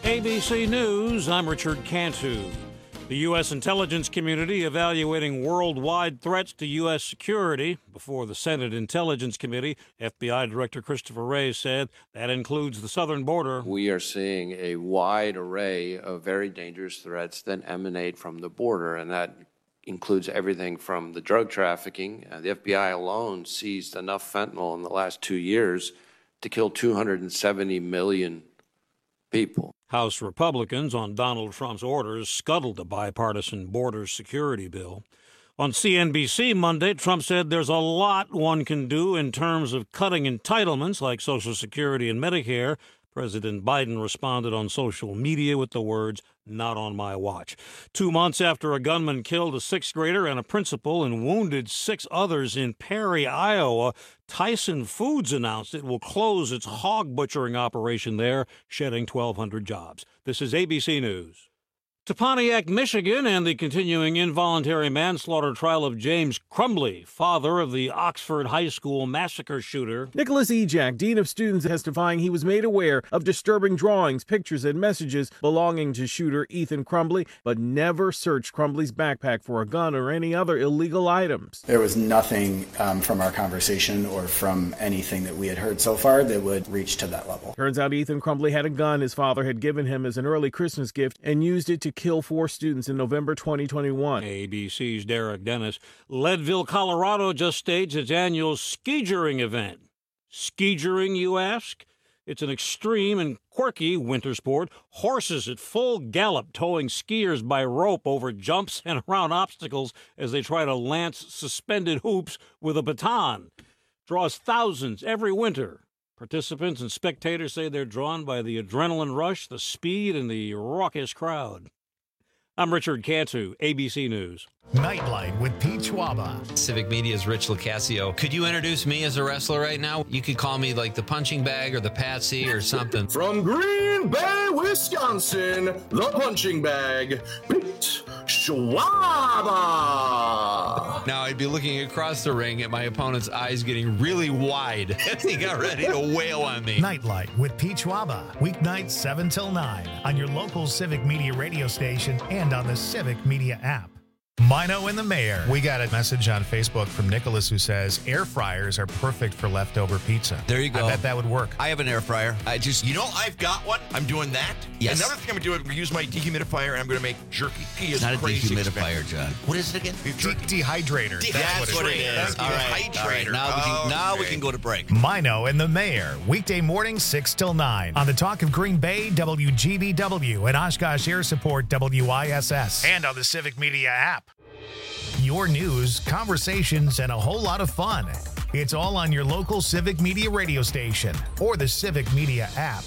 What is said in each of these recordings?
ABC News, I'm Richard Cantu. The U.S. intelligence community evaluating worldwide threats to U.S. security. Before the Senate Intelligence Committee, FBI Director Christopher Wray said that includes the southern border. We are seeing a wide array of very dangerous threats that emanate from the border, and that includes everything from the drug trafficking. The FBI alone seized enough fentanyl in the last 2 years to kill 270 million people. House Republicans, on Donald Trump's orders, scuttled the bipartisan border security bill. On CNBC Monday, Trump said there's a lot one can do in terms of cutting entitlements like Social Security and Medicare. President Biden responded on social media with the words, "Not on my watch." 2 months after a gunman killed a sixth grader and a principal and wounded 6 others in Perry, Iowa, Tyson Foods announced it will close its hog butchering operation there, shedding 1,200 jobs. This is ABC News. To Pontiac, Michigan, and the continuing involuntary manslaughter trial of James Crumbley, father of the Oxford High School massacre shooter. Nicholas Ejak, dean of students, testifying he was made aware of disturbing drawings, pictures, and messages belonging to shooter Ethan Crumbley, but never searched Crumbley's backpack for a gun or any other illegal items. There was nothing from our conversation or from anything that we had heard so far that would reach to that level. Turns out Ethan Crumbley had a gun his father had given him as an early Christmas gift and used it to kill 4 students in November 2021. ABC's Derek Dennis. Leadville, Colorado just staged its annual skijoring event. Skijoring, you ask? It's an extreme and quirky winter sport. Horses at full gallop towing skiers by rope over jumps and around obstacles as they try to lance suspended hoops with a baton. Draws thousands every winter. Participants and spectators say they're drawn by the adrenaline rush, the speed, and the raucous crowd. I'm Richard Cantu, ABC News. Nightlight with Pete Schwaba. Civic Media's Rich Locascio. Could you introduce me as a wrestler right now? You could call me like the punching bag or the patsy or something. From Green Bay, Wisconsin, the punching bag, Pete Schwaba. Now I'd be looking across the ring at my opponent's eyes getting really wide as he got ready to wail on me. Nightlight with Pete Schwaba. Weeknights 7 till 9 on your local Civic Media radio station and on the Civic Media app. Mino and the Mayor. We got a message on Facebook from Nicholas who says air fryers are perfect for leftover pizza. There you go. I bet that would work. I have an air fryer. I've got one. I'm doing that. Yes. Another thing I'm going to do, I'm going to use my dehumidifier and I'm going to make jerky. It's not a dehumidifier, John. What is it again? Dehydrator. That's what it is. All right. Now we can go to break. Mino and the Mayor. Weekday mornings 6 till 9 on the Talk of Green Bay, WGBW, and Oshkosh Air Support, WISS, and on the Civic Media app. Your news, conversations, and a whole lot of fun. It's all on your local Civic Media radio station or the Civic Media app.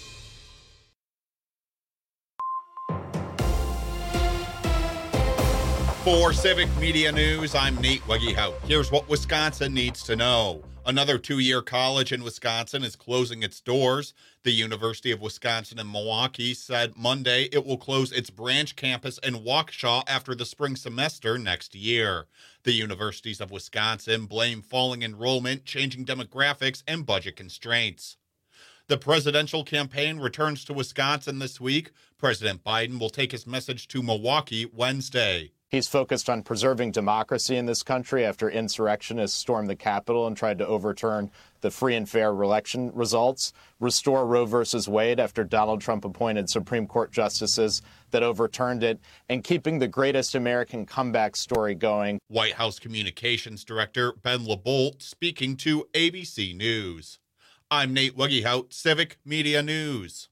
For Civic Media News, I'm Nate Weggehout. Here's what Wisconsin needs to know. Another 2-year college in Wisconsin is closing its doors. The University of Wisconsin in Milwaukee said Monday it will close its branch campus in Waukesha after the spring semester next year. The universities of Wisconsin blame falling enrollment, changing demographics, and budget constraints. The presidential campaign returns to Wisconsin this week. President Biden will take his message to Milwaukee Wednesday. He's focused on preserving democracy in this country after insurrectionists stormed the Capitol and tried to overturn the free and fair election results, restore Roe versus Wade after Donald Trump appointed Supreme Court justices that overturned it, and keeping the greatest American comeback story going. White House Communications Director Ben LaBolt speaking to ABC News. I'm Nate Weggehout, Civic Media News.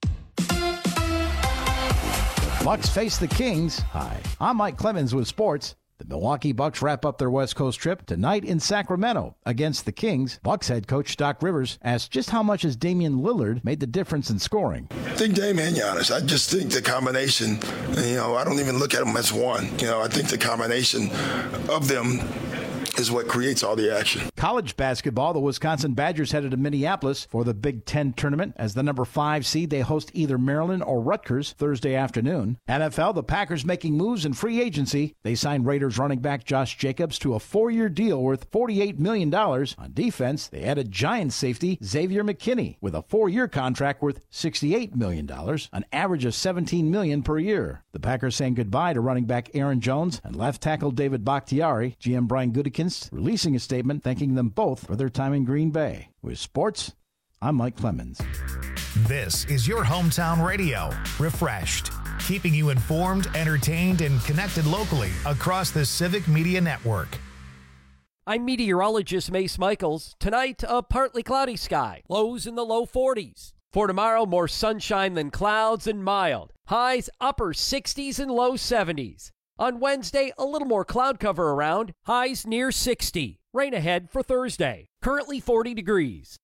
Bucks face the Kings. Hi, I'm Mike Clemens with sports. The Milwaukee Bucks wrap up their West Coast trip tonight in Sacramento against the Kings. Bucks head coach Doc Rivers asked just how much has Damian Lillard made the difference in scoring. I think Dame and Giannis. I just think the combination, I don't even look at them as one. I think the combination of them is what creates all the action. College basketball, the Wisconsin Badgers headed to Minneapolis for the Big Ten tournament. As the number 5 seed, they host either Maryland or Rutgers Thursday afternoon. NFL, the Packers making moves in free agency. They signed Raiders running back Josh Jacobs to a 4-year deal worth $48 million. On defense, they added Giants safety Xavier McKinney with a 4-year contract worth $68 million, an average of $17 million per year. The Packers saying goodbye to running back Aaron Jones and left tackle David Bakhtiari. GM Brian Gutekunst releasing a statement thanking them both for their time in Green Bay. With sports, I'm Mike Clemens. This is your hometown radio, Refreshed, keeping you informed, entertained, and connected locally across the Civic Media Network. I'm meteorologist Mace Michaels. Tonight, a partly cloudy sky, lows in the low 40s. For tomorrow, more sunshine than clouds and mild. Highs upper 60s and low 70s. On Wednesday, a little more cloud cover around, highs near 60. Rain ahead for Thursday. Currently 40 degrees.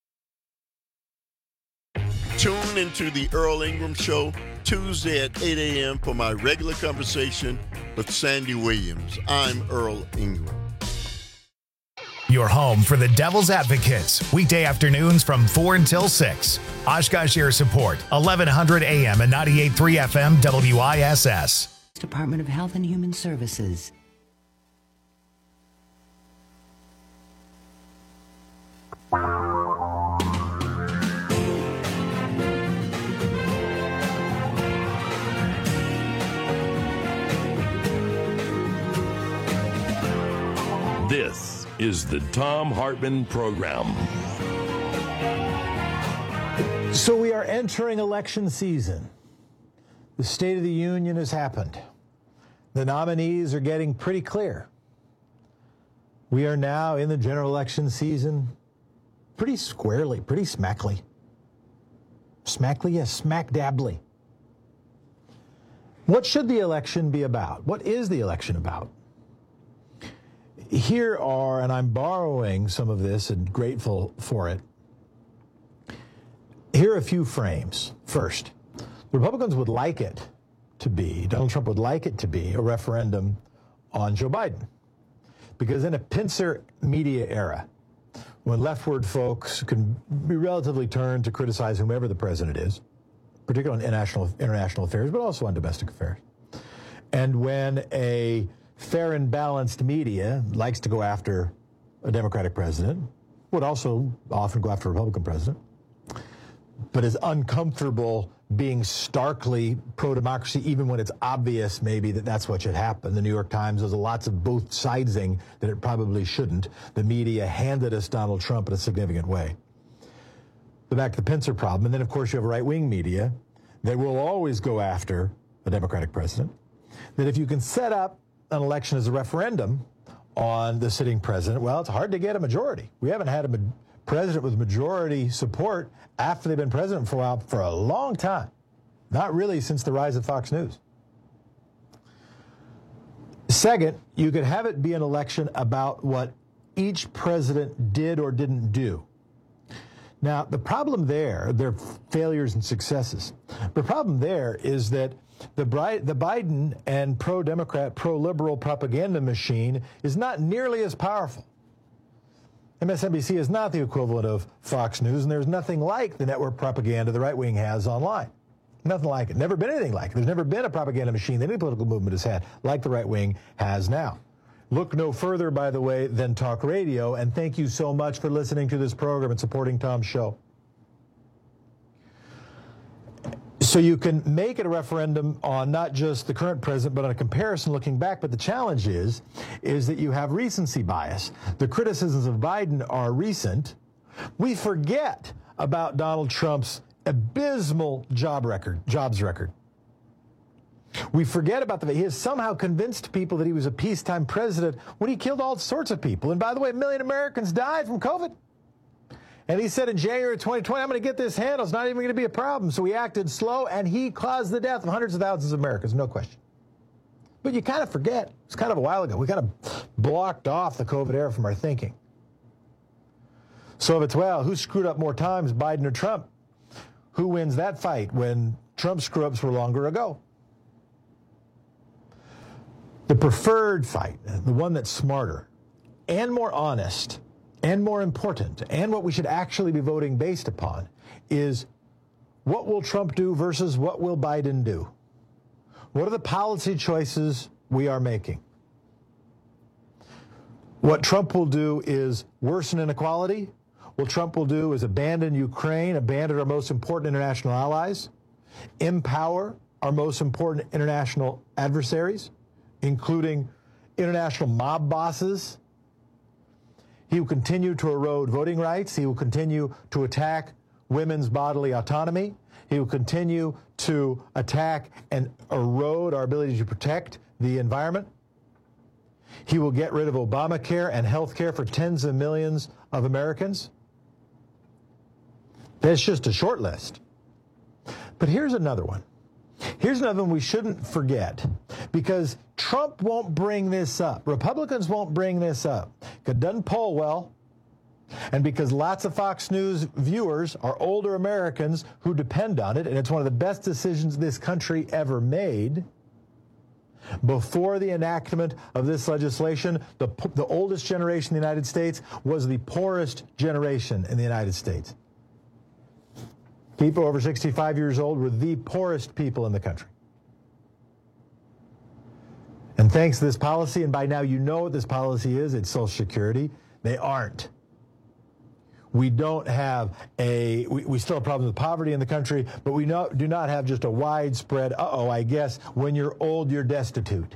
Tune into the Earl Ingram Show Tuesday at 8 a.m. for my regular conversation with Sandy Williams. I'm Earl Ingram. Your home for the Devil's Advocates, weekday afternoons from 4 until 6. Oshkosh Air Support, 1100 AM and 98.3 FM WISS. Department of Health and Human Services. This is the Thom Hartmann Program. So we are entering election season. The State of the Union has happened. The nominees are getting pretty clear. We are now in the general election season pretty squarely, pretty smackly. Smackly, yes, smack-dably. What should the election be about? What is the election about? Here are, and I'm borrowing some of this and grateful for it, here are a few frames. First, the Republicans would like it to be, Donald Trump would like it to be, a referendum on Joe Biden. Because in a pincer media era, when leftward folks can be relatively turned to criticize whomever the president is, particularly on international affairs, but also on domestic affairs, and when a fair and balanced media likes to go after a Democratic president, would also often go after a Republican president, but is uncomfortable being starkly pro-democracy, even when it's obvious maybe that that's what should happen. The New York Times has lots of both sidesing that it probably shouldn't. The media handed us Donald Trump in a significant way. But back to the pincer problem. And then, of course, you have right-wing media that will always go after a Democratic president. That if you can set up an election as a referendum on the sitting president, well, it's hard to get a majority. We haven't had a president with majority support after they've been president for a while, for a long time. Not really since the rise of Fox News. Second, you could have it be an election about what each president did or didn't do. Now, the problem there are failures and successes. The problem there is that the Biden and pro-Democrat, pro-liberal propaganda machine is not nearly as powerful. MSNBC is not the equivalent of Fox News, and there's nothing like the network propaganda the right wing has online. Nothing like it. Never been anything like it. There's never been a propaganda machine that any political movement has had like the right wing has now. Look no further, by the way, than talk radio, and thank you so much for listening to this program and supporting Tom's show. So you can make it a referendum on not just the current president, but on a comparison looking back. But the challenge is that you have recency bias. The criticisms of Biden are recent. We forget about Donald Trump's abysmal jobs record. We forget about he has somehow convinced people that he was a peacetime president when he killed all sorts of people. And by the way, 1 million Americans died from COVID. And he said in January 2020, I'm going to get this handled. It's not even going to be a problem. So he acted slow, and he caused the death of hundreds of thousands of Americans, no question. But you kind of forget. It's kind of a while ago. We kind of blocked off the COVID era from our thinking. So if it's, well, who screwed up more times, Biden or Trump? Who wins that fight when Trump's screw-ups were longer ago? The preferred fight, the one that's smarter and more honest and more important, and what we should actually be voting based upon, is what will Trump do versus what will Biden do? What are the policy choices we are making? What Trump will do is worsen inequality. What Trump will do is abandon Ukraine, abandon our most important international allies, empower our most important international adversaries, including international mob bosses. He will continue to erode voting rights. He will continue to attack women's bodily autonomy. He will continue to attack and erode our ability to protect the environment. He will get rid of Obamacare and health care for tens of millions of Americans. That's just a short list. But here's another one. Here's another one we shouldn't forget, because Trump won't bring this up. Republicans won't bring this up. It doesn't poll well. And because lots of Fox News viewers are older Americans who depend on it, and it's one of the best decisions this country ever made. Before the enactment of this legislation, the oldest generation in the United States was the poorest generation in the United States. People over 65 years old were the poorest people in the country. And thanks to this policy, and by now you know what this policy is, it's Social Security, they aren't. We don't have we still have problems with poverty in the country, but we do not have just a widespread, I guess, when you're old, you're destitute.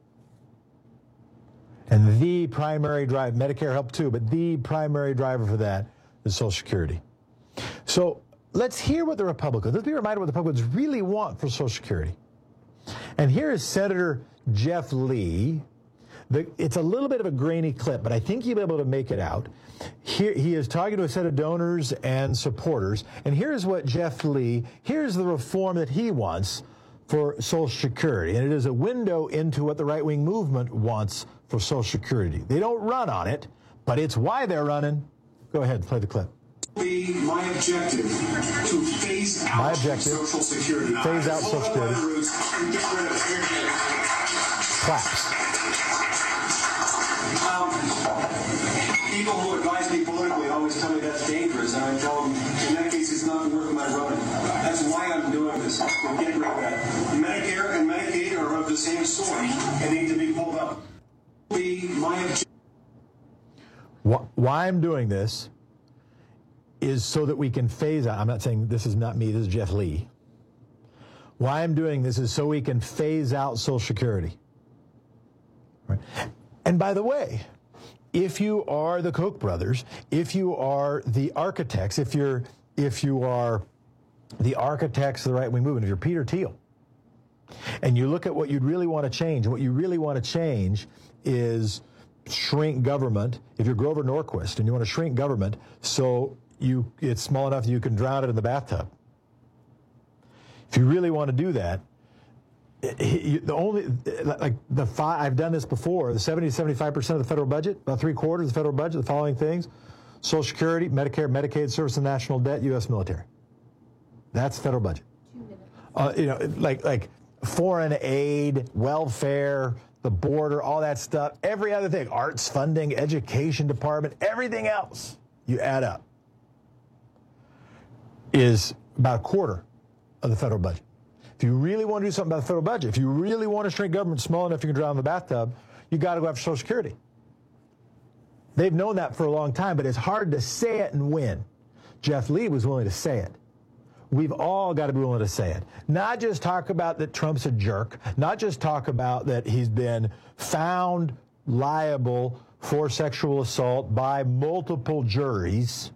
And the primary driver, Medicare helped too, but the primary driver for that is Social Security. So let's hear what the Republicans, let's be reminded what the Republicans really want for Social Security. And here is Senator Jeff Lee. It's a little bit of a grainy clip, but I think you'll be able to make it out. Here, he is talking to a set of donors and supporters, and here's what Jeff Lee, here's the reform that he wants for Social Security, and it is a window into what the right-wing movement wants for Social Security. They don't run on it, but it's why they're running. Go ahead, play the clip. My objective to phase out Social Security. Phase out Social Security. Claps. People who advise me politically always tell me that's dangerous, and I tell them, in that case, it's not worth my running. That's why I'm doing this. We're getting rid of that. Medicare and Medicaid are of the same sort and need to be pulled up. Why I'm doing this is so that we can phase out. I'm not saying this is not me, this is Jeff Lee. Why I'm doing this is so we can phase out Social Security. Right. And by the way, if you are the Koch brothers, if you are the architects, if you are the architects of the right-wing movement, if you're Peter Thiel, and you look at what you'd really want to change, and what you really want to change is shrink government. If you're Grover Norquist and you want to shrink government so it's small enough that you can drown it in the bathtub. If you really want to do that, I've done this before, the 70 to 75% of the federal budget, about 3/4 of the federal budget, the following things: Social Security, Medicare, Medicaid, service and national debt, U.S. military. That's the federal budget. Like foreign aid, welfare, the border, all that stuff, every other thing, arts funding, education department, everything else you add up is about 1/4 of the federal budget. If you really want to do something about the federal budget, if you really want to shrink government small enough you can drown in the bathtub, you got to go after Social Security. They've known that for a long time, but it's hard to say it and win. Jeff Lee was willing to say it. We've all got to be willing to say it. Not just talk about that Trump's a jerk, not just talk about that he's been found liable for sexual assault by multiple juries,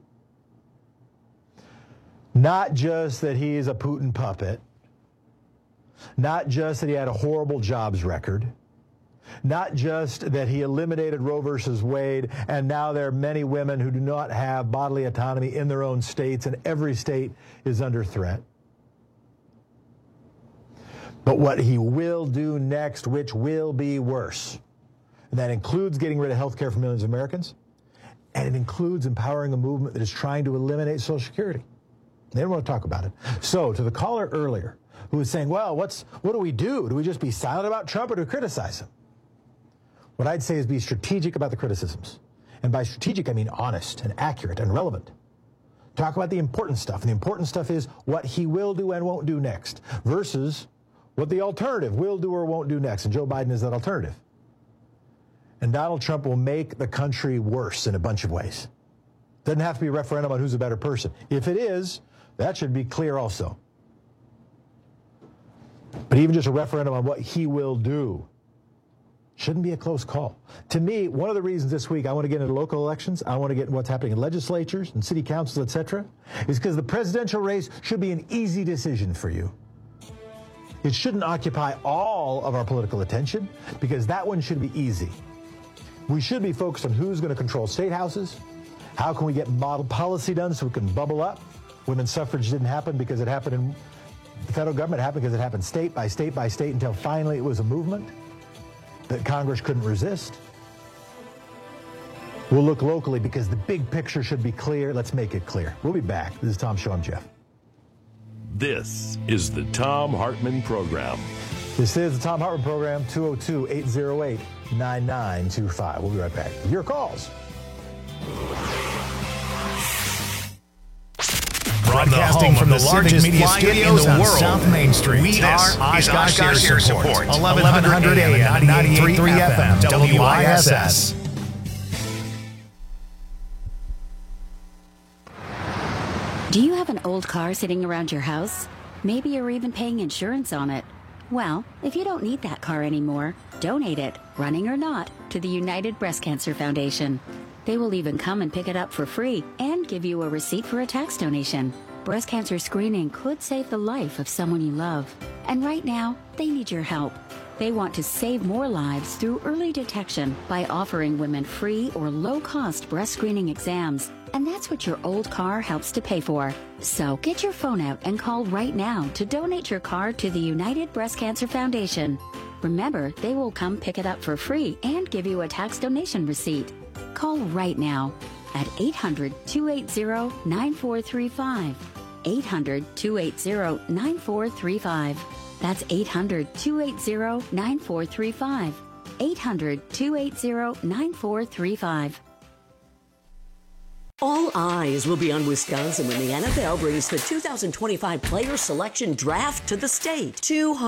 not just that he is a Putin puppet, not just that he had a horrible jobs record, not just that he eliminated Roe versus Wade, and now there are many women who do not have bodily autonomy in their own states, and every state is under threat. But what he will do next, which will be worse, and that includes getting rid of health care for millions of Americans, and it includes empowering a movement that is trying to eliminate Social Security. They don't want to talk about it. So, to the caller earlier, who was saying, well, what do we do? Do we just be silent about Trump or do we criticize him? What I'd say is be strategic about the criticisms. And by strategic, I mean honest and accurate and relevant. Talk about the important stuff. And the important stuff is what he will do and won't do next versus what the alternative will do or won't do next. And Joe Biden is that alternative. And Donald Trump will make the country worse in a bunch of ways. Doesn't have to be a referendum on who's a better person. If it is, that should be clear also. But even just a referendum on what he will do shouldn't be a close call. To me, one of the reasons this week I want to get into local elections, I want to get into what's happening in legislatures and city councils, etc., is because the presidential race should be an easy decision for you. It shouldn't occupy all of our political attention because that one should be easy. We should be focused on who's going to control state houses, how can we get model policy done so we can bubble up. Women's suffrage didn't happen because it happened in the federal government, it happened because it happened state by state by state until finally it was a movement that Congress couldn't resist. We'll look locally because the big picture should be clear. Let's make it clear. We'll be back. This is Tom Show. I'm Jeff. This is the Tom Hartman Program. This is the Tom Hartman Program, 202-808-9925. We'll be right back. Your calls. Broadcasting from the largest media studios in the world, South Main Street. We are Oshkosh Air Support, 1100 AM, 98.3 FM, WISS. Do you have an old car sitting around your house? Maybe you're even paying insurance on it. Well, if you don't need that car anymore, donate it, running or not, to the United Breast Cancer Foundation. They will even come and pick it up for free and give you a receipt for a tax donation. Breast cancer screening could save the life of someone you love. And right now, they need your help. They want to save more lives through early detection by offering women free or low-cost breast screening exams. And that's what your old car helps to pay for. So get your phone out and call right now to donate your car to the United Breast Cancer Foundation. Remember, they will come pick it up for free and give you a tax donation receipt. Call right now at 800-280-9435. 800-280-9435. That's 800-280-9435. 800-280-9435. All eyes will be on Wisconsin when the NFL brings the 2025 Player Selection Draft to the state.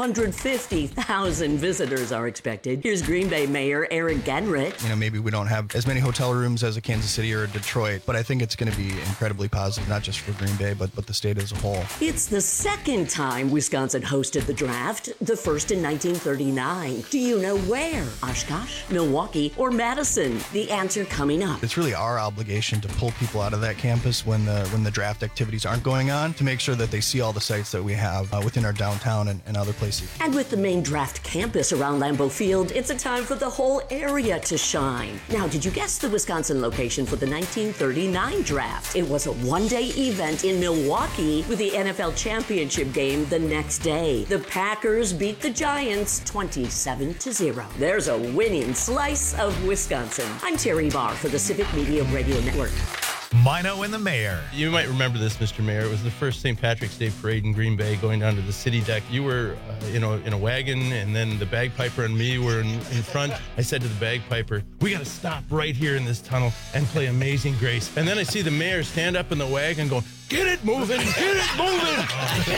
250,000 visitors are expected. Here's Green Bay Mayor Eric Genrich. You know, maybe we don't have as many hotel rooms as a Kansas City or a Detroit, but I think it's going to be incredibly positive, not just for Green Bay, but the state as a whole. It's the second time Wisconsin hosted the draft, the first in 1939. Do you know where? Oshkosh, Milwaukee, or Madison? The answer coming up. It's really our obligation to pull people out of that campus when the draft activities aren't going on to make sure that they see all the sites that we have within our downtown and other places. And with the main draft campus around Lambeau Field, it's a time for the whole area to shine. Now, did you guess the Wisconsin location for the 1939 draft? It was a one-day event in Milwaukee with the NFL championship game the next day. The Packers beat the Giants 27-0. There's a winning slice of Wisconsin. I'm Terry Barr for the Civic Media Radio Network. Mino and the Mayor. You might remember this, Mr. Mayor. It was the first St. Patrick's Day parade in Green Bay going down to the city deck. You were in a wagon, and then the bagpiper and me were in front. I said to the bagpiper, we got to stop right here in this tunnel and play Amazing Grace. And then I see the mayor stand up in the wagon going, get it moving, get it moving.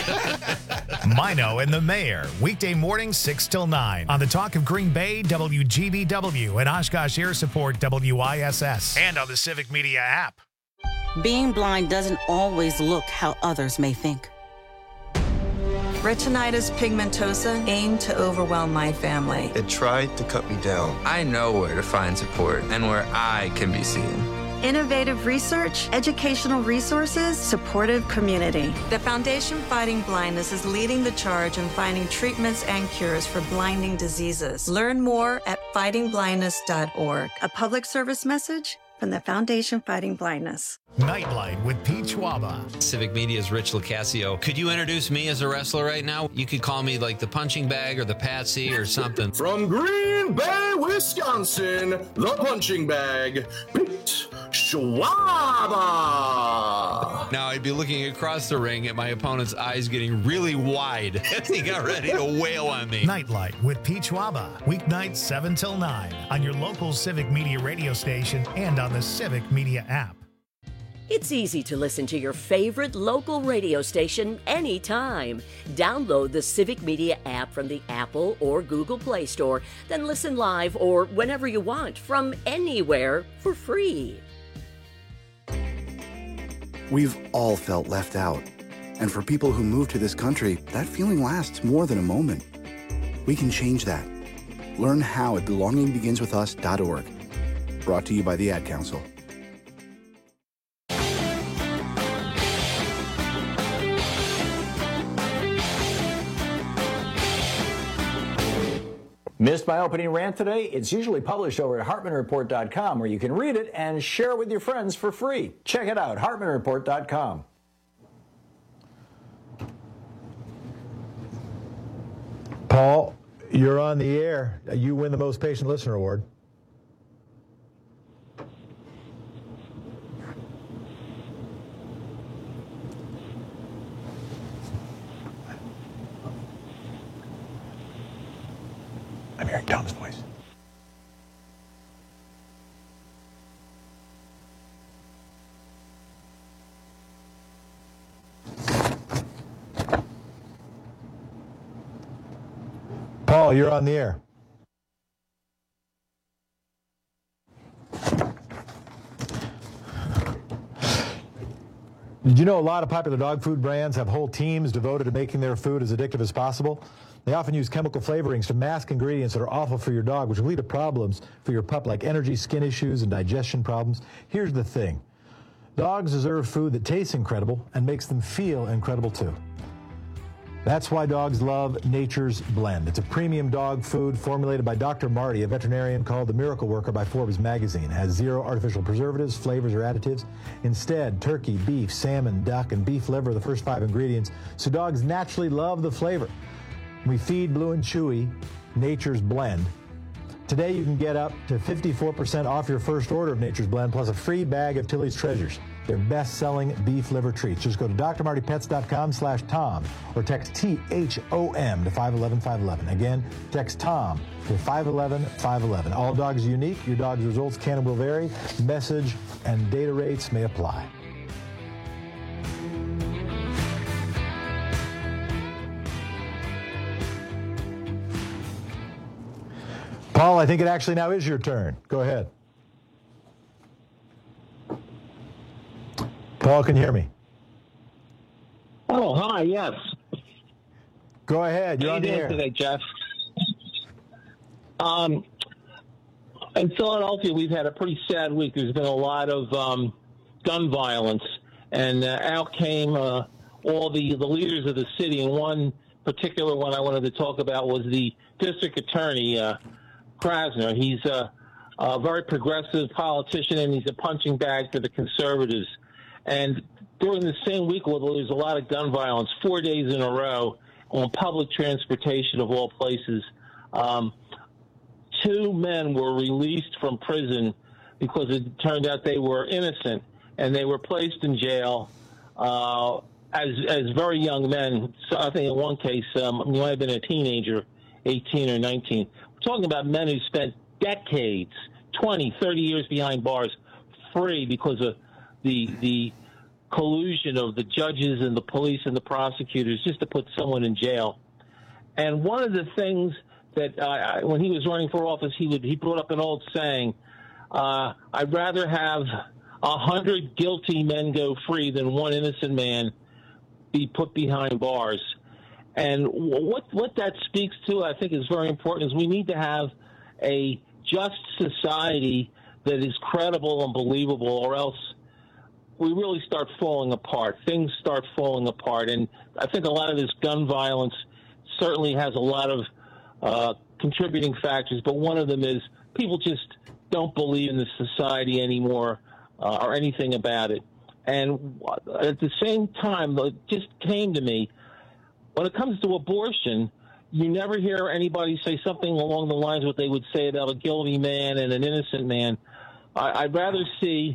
Mino and the Mayor, weekday mornings 6 till 9 on the Talk of Green Bay, WGBW, and Oshkosh Air Support, WISS, and on the Civic Media app. Being blind doesn't always look how others may think. Retinitis pigmentosa aimed to overwhelm my family. It tried to cut me down. I know where to find support and where I can be seen. Innovative research, educational resources, supportive community. The Foundation Fighting Blindness is leading the charge in finding treatments and cures for blinding diseases. Learn more at fightingblindness.org. A public service message from the Foundation Fighting Blindness. Nightlight with Pete Schwaba. Civic Media's Rich Lucasio. Could you introduce me as a wrestler right now? You could call me like the punching bag or the patsy or something. From Green Bay, Wisconsin, the punching bag, Pete Schwaba. Now I'd be looking across the ring at my opponent's eyes getting really wide as he got ready to wail on me. Nightlight with Pete Schwaba, weeknights 7 till 9 on your local Civic Media radio station and on the Civic Media app. It's easy to listen to your favorite local radio station anytime. Download the Civic Media app from the Apple or Google Play Store, then listen live or whenever you want from anywhere for free. We've all felt left out. And for people who move to this country, that feeling lasts more than a moment. We can change that. Learn how at belongingbeginswithus.org. Brought to you by the Ad Council. Missed my opening rant today? It's usually published over at HartmanReport.com, where you can read it and share it with your friends for free. Check it out, HartmanReport.com. Paul, you're on the air. You win the Most Patient Listener Award. I'm hearing Tom's voice. Paul, you're on the air. Did you know a lot of popular dog food brands have whole teams devoted to making their food as addictive as possible? They often use chemical flavorings to mask ingredients that are awful for your dog, which will lead to problems for your pup like energy, skin issues, and digestion problems. Here's the thing. Dogs deserve food that tastes incredible and makes them feel incredible too. That's why dogs love Nature's Blend. It's a premium dog food formulated by Dr. Marty, a veterinarian called the Miracle Worker by Forbes magazine. It has 0 artificial preservatives, flavors, or additives. Instead, turkey, beef, salmon, duck, and beef liver are the first 5 ingredients, so dogs naturally love the flavor. We feed Blue and Chewy Nature's Blend. Today you can get up to 54% off your first order of Nature's Blend, plus a free bag of Tilly's Treasures, their best-selling beef liver treats. Just go to drmartypets.com/Tom or text THOM to 511-511. Again, text TOM to 511-511. All dogs are unique. Your dog's results can and will vary. Message and data rates may apply. Paul, I think it actually now is your turn. Go ahead. Paul, can you hear me? Oh, hi, yes. Go ahead. You're on the air. How you doing today, Jeff? In Philadelphia, we've had a pretty sad week. There's been a lot of gun violence, and out came all the leaders of the city, and one particular one I wanted to talk about was the district attorney, Krasner. He's a very progressive politician, and he's a punching bag for the conservatives. And during the same week, there was a lot of gun violence, 4 days in a row on public transportation of all places. 2 men were released from prison because it turned out they were innocent, and they were placed in jail as very young men. So I think in one case, he might have been a teenager, 18 or 19. We're talking about men who spent decades, 20, 30 years behind bars, free because of the collusion of the judges and the police and the prosecutors just to put someone in jail. And one of the things that when he was running for office, he brought up an old saying, I'd rather have 100 guilty men go free than 1 innocent man be put behind bars. And what that speaks to, I think, is very important, is we need to have a just society that is credible and believable, or else we really start falling apart. Things start falling apart. And I think a lot of this gun violence certainly has a lot of contributing factors, but one of them is people just don't believe in the society anymore or anything about it. And at the same time, it just came to me, when it comes to abortion, you never hear anybody say something along the lines of what they would say about a guilty man and an innocent man. I'd rather see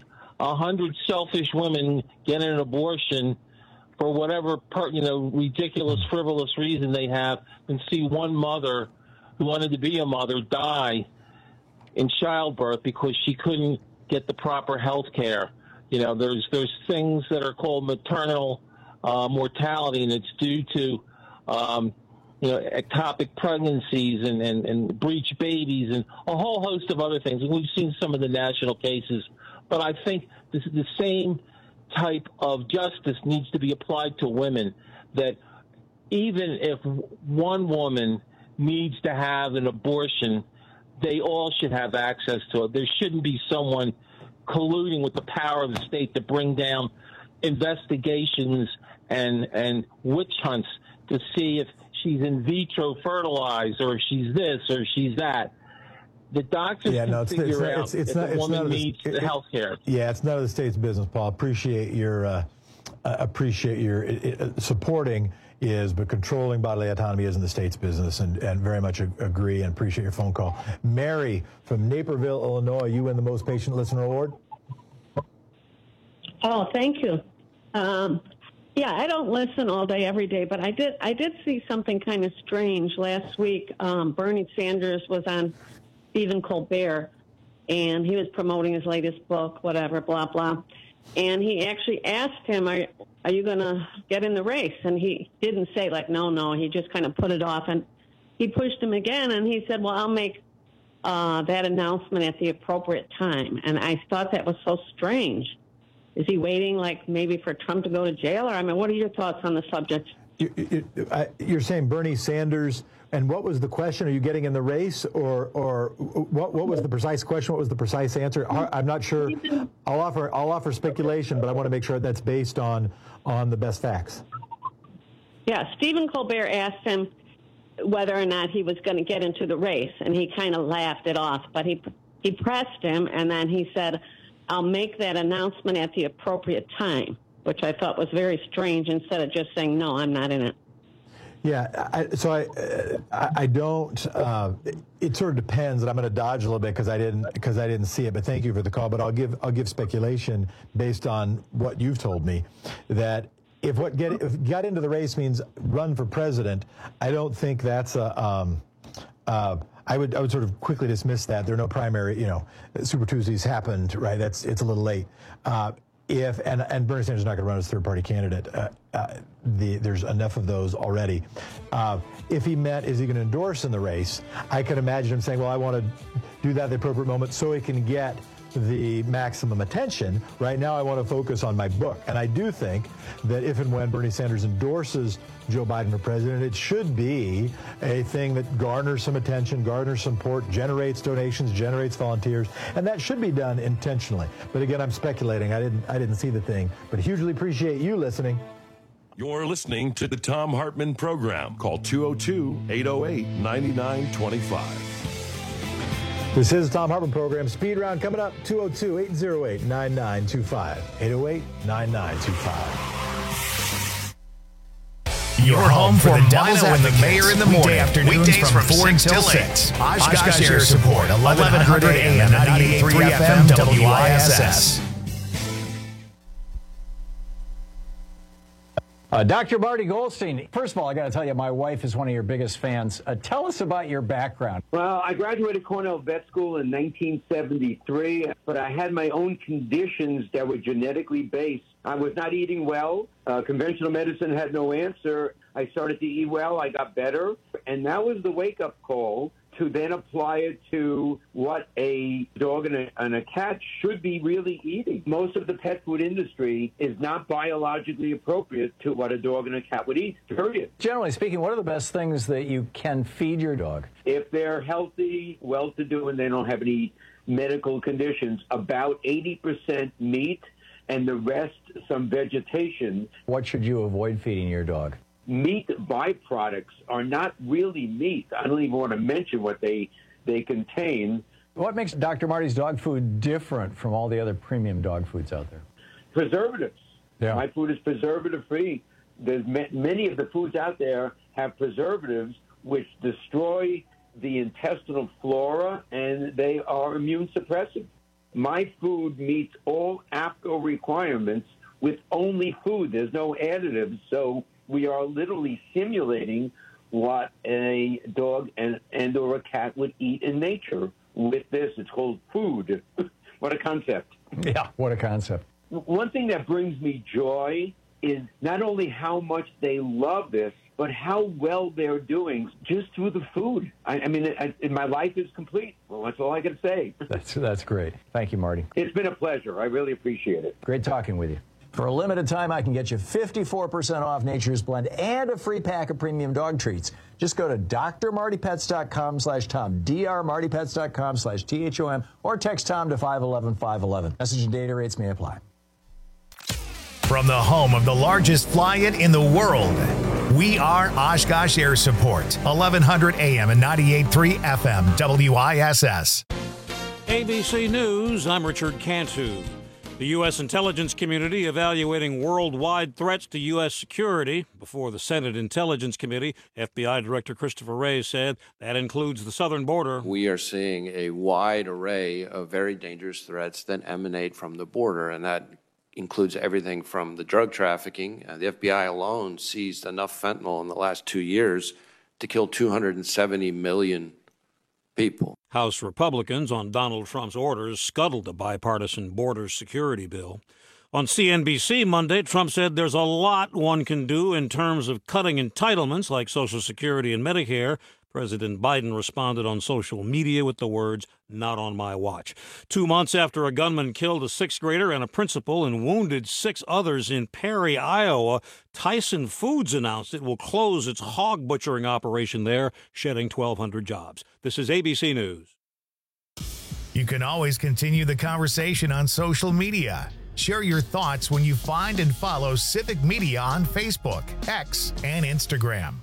100 selfish women get an abortion for whatever ridiculous, frivolous reason they have, and see one mother who wanted to be a mother die in childbirth because she couldn't get the proper health care. There's things that are called maternal mortality, and it's due to ectopic pregnancies and breech babies and a whole host of other things. And we've seen some of the national cases, but I think this is the same type of justice needs to be applied to women, that even if one woman needs to have an abortion, they all should have access to it. There shouldn't be someone colluding with the power of the state to bring down investigations and witch hunts to see if she's in vitro fertilized or if she's this or she's that. The doctors can figure out if the woman needs the health care. Yeah, it's none of the state's business, Paul. Appreciate your supporting is, but controlling bodily autonomy isn't the state's business, and very much agree and appreciate your phone call. Mary from Naperville, Illinois, you win the Most Patient Listener Award. Oh, thank you. Yeah, I don't listen all day, every day, but I did see something kind of strange last week. Bernie Sanders was on Stephen Colbert, and he was promoting his latest book, whatever, blah, blah. And he actually asked him, are you going to get in the race? And he didn't say, no. He just kind of put it off. And he pushed him again, and he said, well, I'll make that announcement at the appropriate time. And I thought that was so strange. Is he waiting, maybe for Trump to go to jail? Or, what are your thoughts on the subject? You're saying Bernie Sanders, and what was the question? Are you getting in the race, or what was the precise question? What was the precise answer? I'm not sure. I'll offer speculation, but I want to make sure that's based on the best facts. Yeah, Stephen Colbert asked him whether or not he was going to get into the race, and he kind of laughed it off. But he pressed him, and then he said, I'll make that announcement at the appropriate time, which I thought was very strange, instead of just saying, no, I'm not in it. Yeah, I don't. It sort of depends, and I'm going to dodge a little bit because I didn't see it. But thank you for the call. But I'll give speculation based on what you've told me, that if got into the race means run for president, I don't think that's a. I would sort of quickly dismiss that. There are no primary, Super Tuesdays happened, right? It's a little late. And Bernie Sanders is not going to run as third-party candidate. There's enough of those already. If he meant, is he going to endorse in the race? I could imagine him saying, well, I want to do that at the appropriate moment so he can get the maximum attention. Right now, I want to focus on my book. And I do think that if and when Bernie Sanders endorses Joe Biden for president, it should be a thing that garners some attention, garners support, generates donations, generates volunteers, and that should be done intentionally. But again, I'm speculating. I didn't see the thing, but hugely appreciate you listening. You're listening to the Thom Hartmann Program. Call 202-808-9925. This is the Thom Hartmann Program. Speed round coming up, 202-808-9925. 808-9925. You're home for the Devils and the Mayor in the morning. Weekdays from 4 until 6. Oshkosh Air Support, 1100 AM, 98.3 FM, WISS. Dr. Marty Goldstein, first of all, I got to tell you, my wife is one of your biggest fans. Tell us about your background. Well, I graduated Cornell Vet School in 1973, but I had my own conditions that were genetically based. I was not eating well. Conventional medicine had no answer. I started to eat well. I got better. And that was the wake-up call to then apply it to what a dog and a cat should be really eating. Most of the pet food industry is not biologically appropriate to what a dog and a cat would eat, period. Generally speaking, what are the best things that you can feed your dog? If they're healthy, well-to-do, and they don't have any medical conditions, about 80% meat and the rest some vegetation. What should you avoid feeding your dog? Meat byproducts are not really meat. I don't even want to mention what they contain. What makes Dr. Marty's dog food different from all the other premium dog foods out there? Preservatives. Yeah. My food is preservative-free. There's many of the foods out there have preservatives which destroy the intestinal flora, and they are immune suppressive. My food meets all APCO requirements with only food. There's no additives. So we are literally simulating what a dog and or a cat would eat in nature with this. It's called food. What a concept. Yeah, what a concept. One thing that brings me joy is not only how much they love this, but how well they're doing just through the food. I mean, my life is complete. Well, that's all I can say. That's great. Thank you, Marty. It's been a pleasure. I really appreciate it. Great talking with you. For a limited time, I can get you 54% off Nature's Blend and a free pack of premium dog treats. Just go to drmartypets.com/Tom, drmartypets.com/THOM, or text Tom to 511-511. Message and data rates may apply. From the home of the largest fly-in in the world, we are Oshkosh Air Support, 1100 AM and 98.3 FM, WISS. ABC News, I'm Richard Cantu. The U.S. intelligence community evaluating worldwide threats to U.S. security. Before the Senate Intelligence Committee, FBI Director Christopher Wray said that includes the southern border. We are seeing a wide array of very dangerous threats that emanate from the border, and that includes everything from the drug trafficking. The FBI alone seized enough fentanyl in the last 2 years to kill 270 million people. House Republicans, on Donald Trump's orders, scuttled a bipartisan border security bill. On CNBC Monday, Trump said there's a lot one can do in terms of cutting entitlements like Social Security and Medicare. President Biden responded on social media with the words, "Not on my watch." 2 months after a gunman killed a sixth grader and a principal and wounded 6 others in Perry, Iowa, Tyson Foods announced it will close its hog butchering operation there, shedding 1,200 jobs. This is ABC News. You can always continue the conversation on social media. Share your thoughts when you find and follow Civic Media on Facebook, X, and Instagram.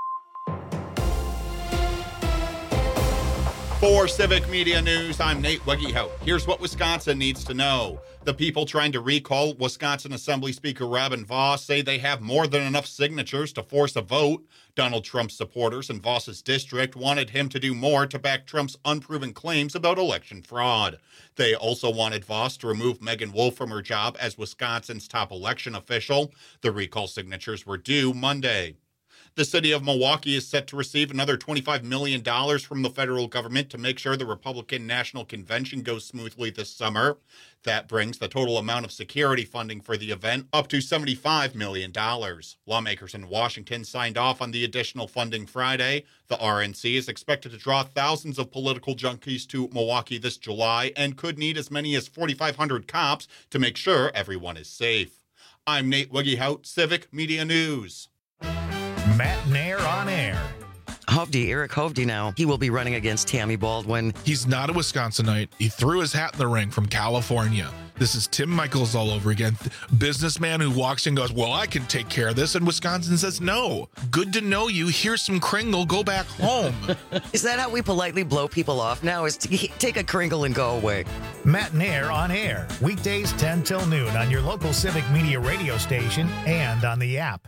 For Civic Media News, I'm Nate Weggehout. Here's what Wisconsin needs to know. The people trying to recall Wisconsin Assembly Speaker Robin Vos say they have more than enough signatures to force a vote. Donald Trump's supporters in Vos's district wanted him to do more to back Trump's unproven claims about election fraud. They also wanted Vos to remove Megan Wolf from her job as Wisconsin's top election official. The recall signatures were due Monday. The city of Milwaukee is set to receive another $25 million from the federal government to make sure the Republican National Convention goes smoothly this summer. That brings the total amount of security funding for the event up to $75 million. Lawmakers in Washington signed off on the additional funding Friday. The RNC is expected to draw thousands of political junkies to Milwaukee this July and could need as many as 4,500 cops to make sure everyone is safe. I'm Nate Weggehout, Civic Media News. Matt Nair on air. Hovde, Eric Hovde now. He will be running against Tammy Baldwin. He's not a Wisconsinite. He threw his hat in the ring from California. This is Tim Michaels all over again. Businessman who walks in and goes, well, I can take care of this. And Wisconsin says, no. Good to know you. Here's some Kringle. Go back home. Is that how we politely blow people off now? Is to take a Kringle and go away? Matt Nair on air. Weekdays 10 till noon on your local Civic Media radio station and on the app.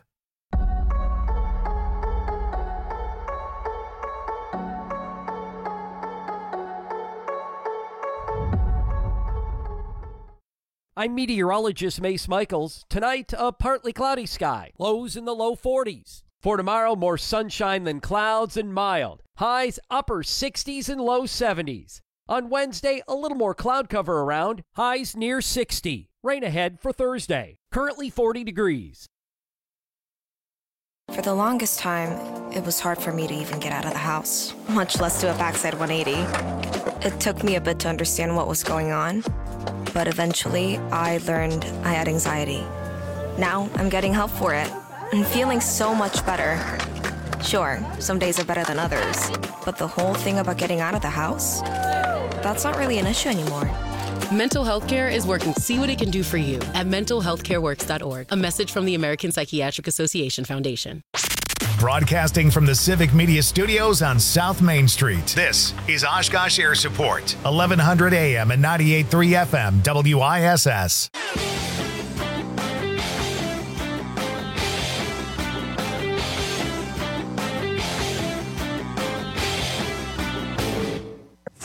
I'm meteorologist Mace Michaels. Tonight, a partly cloudy sky. Lows in the low 40s. For tomorrow, more sunshine than clouds and mild. Highs upper 60s and low 70s. On Wednesday, a little more cloud cover around. Highs near 60. Rain ahead for Thursday. Currently 40 degrees. For the longest time, it was hard for me to even get out of the house, much less do a backside 180. It took me a bit to understand what was going on, but eventually I learned I had anxiety. Now I'm getting help for it and feeling so much better. Sure, some days are better than others, but the whole thing about getting out of the house, that's not really an issue anymore. Mental health care is working. See what it can do for you at mentalhealthcareworks.org. A message from the American Psychiatric Association Foundation. Broadcasting from the Civic Media Studios on South Main Street. This is Oshkosh Air Support, 1100 AM and 98.3 FM, WISS.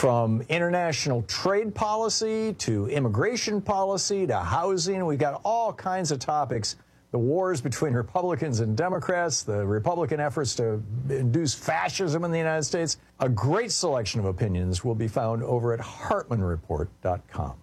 from international trade policy to immigration policy to housing. We've got all kinds of topics. The wars between Republicans and Democrats, the Republican efforts to induce fascism in the United States. A great selection of opinions will be found over at HartmanReport.com.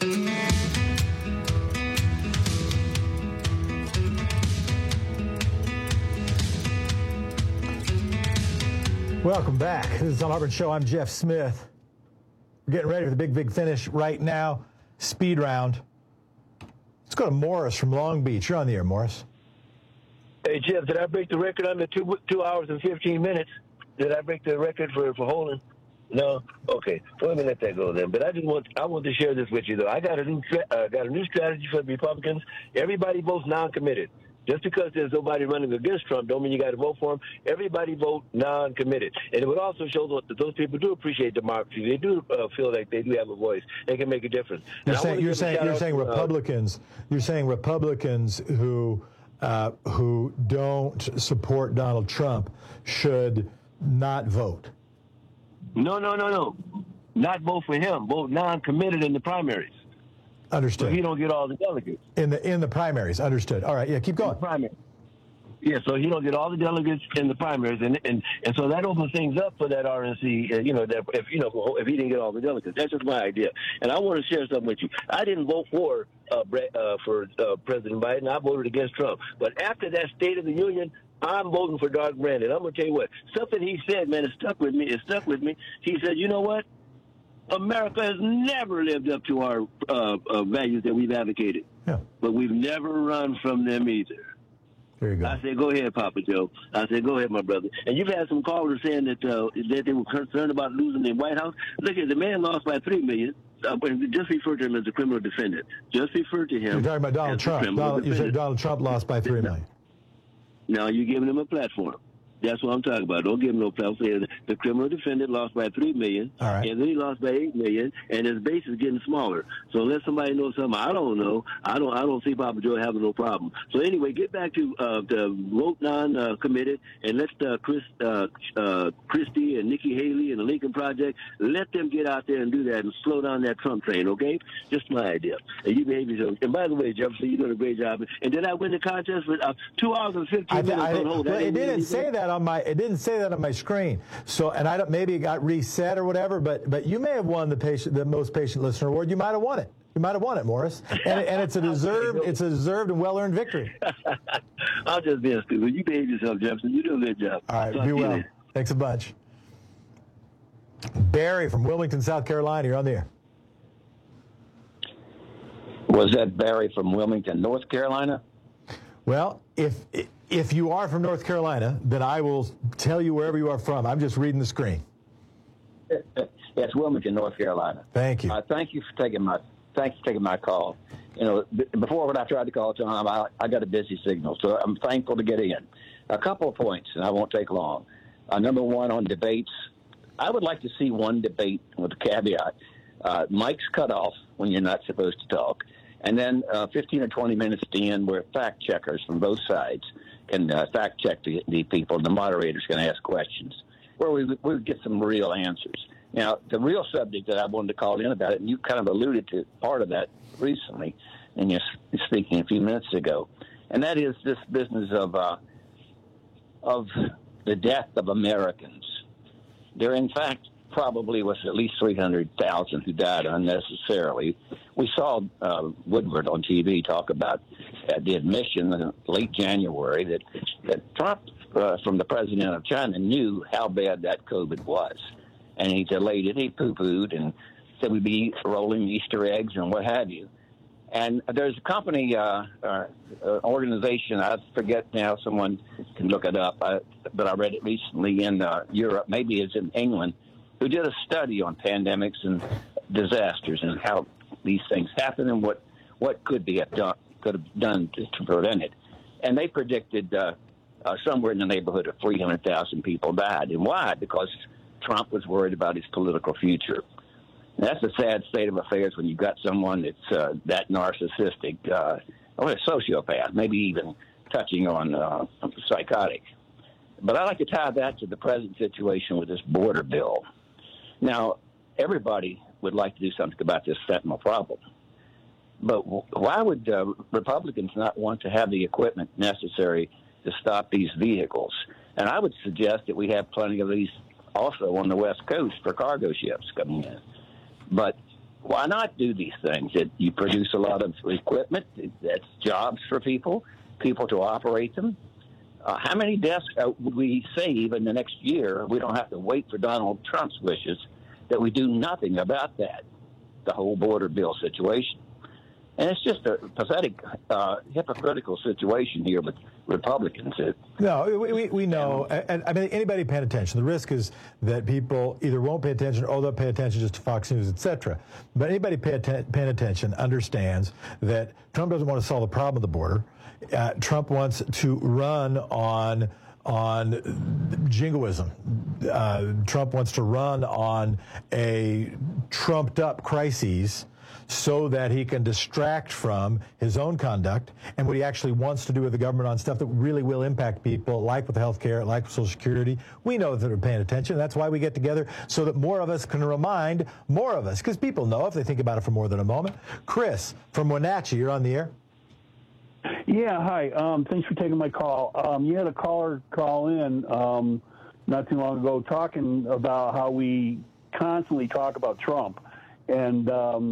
Welcome back. This is the Tom Hartman Show. I'm Jeff Smith. We're getting ready for the big finish right now. Speed round. Let's go to Morris from Long Beach. You're on the air, Morris. Hey, Jeff, did I break the record under 2 hours and 15 minutes? Did I break the record for holding? No? Okay. So let me let that go then. But I want to share this with you, though. I got a new strategy for the Republicans. Everybody votes non-committed. Just because there's nobody running against Trump don't mean you got to vote for him. Everybody vote non-committed. And it would also show that those people do appreciate democracy. They do feel like they do have a voice. They can make a difference. You're saying Republicans. You're saying Republicans who don't support Donald Trump should not vote. No. Not vote for him. Vote non-committed in the primaries. Understood. So he don't get all the delegates. In the primaries. Understood. All right. Yeah, keep going. Yeah, so he don't get all the delegates in the primaries, and so that opens things up for that RNC. That if he didn't get all the delegates, that's just my idea. And I want to share something with you. I didn't vote for President Biden. I voted against Trump. But after that State of the Union, I'm voting for Doug Brandon. I'm going to tell you what. Something he said, man, it stuck with me. He said, you know what? America has never lived up to our values that we've advocated. Yeah. But we've never run from them either. There you go. I said, go ahead, Papa Joe. I said, go ahead, my brother. And you've had some callers saying that they were concerned about losing the White House. Look, the man lost by $3 million. Just refer to him as a criminal defendant. Just refer to him. You're talking about Donald Trump. You said Donald Trump lost by $3 million. Now you're giving him a platform. That's what I'm talking about. Don't give him no platform. The criminal defendant lost by $3 million, right. And then he lost by $8 million, and his base is getting smaller. So unless somebody knows something I don't know, I don't see Papa Joe having no problem. So anyway, get back to the vote non-committed, and let's Christie and Nikki Haley and the Lincoln Project, let them get out there and do that and slow down that Trump train, okay? Just my idea. And you behave yourself. And by the way, Jefferson, you're doing a great job. And did I win the contest with 2 hours and 15 minutes? It didn't say that on my screen. So, and I don't, maybe it got reset or whatever. But you may have won the most patient listener award. You might have won it. You might have won it, Morris. And it's a deserved and well-earned victory. I'm just being stupid. You behave yourself, Jefferson. You do a good job. All right, be well. Thanks a bunch. Barry from Wilmington, South Carolina. You're on the air. Was that Barry from Wilmington, North Carolina? Well, if you are from North Carolina, then I will tell you wherever you are from. I'm just reading the screen. It's Wilmington, North Carolina. Thank you. Thanks for taking my call. Before when I tried to call Tom, I got a busy signal, so I'm thankful to get in. A couple of points, and I won't take long. Number one, on debates, I would like to see one debate with a caveat. Mike's cut off when you're not supposed to talk. And then 15 or 20 minutes at the end where fact checkers from both sides can fact check the people. The moderator's going to ask questions where we would get some real answers. Now, the real subject that I wanted to call in about it, and you kind of alluded to part of that recently in your speaking a few minutes ago, and that is this business of the death of Americans. There, in fact, probably was at least 300,000 who died unnecessarily. We saw Woodward on TV talk about the admission in late January that Trump, from the president of China, knew how bad that COVID was. And he delayed it. He poo-pooed and said we'd be rolling Easter eggs and what have you. And there's a company, organization, I forget now, someone can look it up, but I read it recently in Europe, maybe it's in England, who did a study on pandemics and disasters and how these things happen and what could have done to prevent it. And they predicted somewhere in the neighborhood of 300,000 people died. And why? Because Trump was worried about his political future. And that's a sad state of affairs when you've got someone that's that narcissistic, or a sociopath, maybe even touching on psychotic. But I like to tie that to the present situation with this border bill. Now, everybody would like to do something about this fentanyl problem. But why would Republicans not want to have the equipment necessary to stop these vehicles? And I would suggest that we have plenty of these also on the West Coast for cargo ships coming in. But why not do these things? You produce a lot of equipment. That's jobs for people to operate them. How many deaths would we save in the next year? We don't have to wait for Donald Trump's wishes, that we do nothing about that, the whole border bill situation. And it's just a pathetic, hypocritical situation here with Republicans. No, we know. And I mean, anybody paying attention, the risk is that people either won't pay attention or they'll pay attention just to Fox News, etc. But anybody paying attention understands that Trump doesn't want to solve the problem of the border. Trump wants to run on jingoism. Trump wants to run on a trumped-up crises so that he can distract from his own conduct and what he actually wants to do with the government on stuff that really will impact people, like with health care, like with Social Security. We know that they're paying attention. That's why we get together, so that more of us can remind more of us, because people know if they think about it for more than a moment. Chris from Wenatchee, you're on the air. Yeah, hi. Thanks for taking my call. You had a caller call in not too long ago talking about how we constantly talk about Trump. And